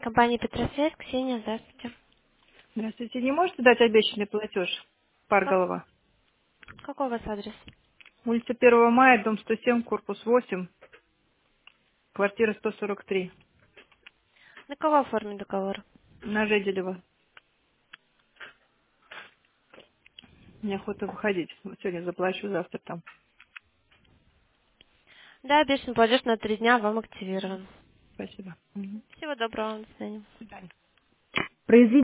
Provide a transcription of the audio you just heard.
Компания Петросвет, Ксения, здравствуйте. Здравствуйте. Не можете дать обещанный платеж? Как- Парголова. Какой у вас адрес? Улица 1 мая, дом 107, корпус 8, квартира 143. На кого оформить договор? На Жеделева. Мне охота выходить. Вот сегодня заплачу, завтра там. Да, обещанный платеж на 3 дня вам активирован. Спасибо. Мгм. Всего доброго, до свидания. До свидания.